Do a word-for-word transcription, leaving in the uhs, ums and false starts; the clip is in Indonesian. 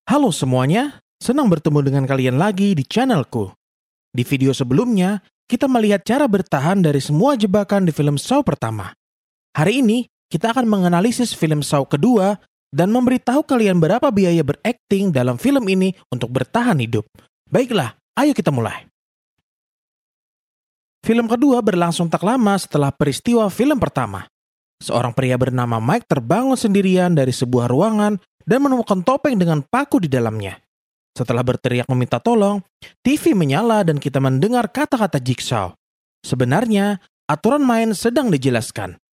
Halo semuanya, senang bertemu dengan kalian lagi di channelku. Di video sebelumnya, kita melihat cara bertahan dari semua jebakan di film Saw pertama. Hari ini, kita akan menganalisis film Saw kedua dan memberitahu kalian berapa biaya berakting dalam film ini untuk bertahan hidup. Baiklah, ayo kita mulai. Film kedua berlangsung tak lama setelah peristiwa film pertama. Seorang pria bernama Mike terbangun sendirian dari sebuah ruangan dan menemukan topeng dengan paku di dalamnya. Setelah berteriak meminta tolong, T V menyala dan kita mendengar kata-kata Jigsaw. Sebenarnya, aturan main sedang dijelaskan.